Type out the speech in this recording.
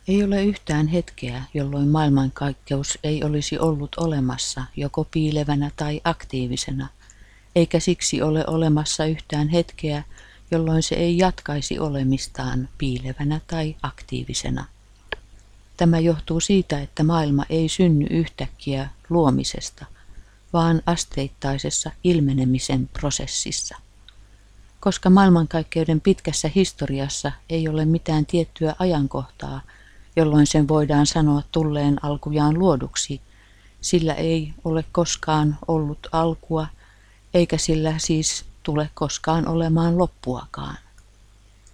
Ei ole yhtään hetkeä, jolloin maailmankaikkeus ei olisi ollut olemassa joko piilevänä tai aktiivisena, eikä siksi ole olemassa yhtään hetkeä, jolloin se ei jatkaisi olemistaan piilevänä tai aktiivisena. Tämä johtuu siitä, että maailma ei synny yhtäkkiä luomisesta, vaan asteittaisessa ilmenemisen prosessissa. Koska maailmankaikkeuden pitkässä historiassa ei ole mitään tiettyä ajankohtaa, jolloin sen voidaan sanoa tulleen alkujaan luoduksi, sillä ei ole koskaan ollut alkua, eikä sillä siis tule koskaan olemaan loppuakaan.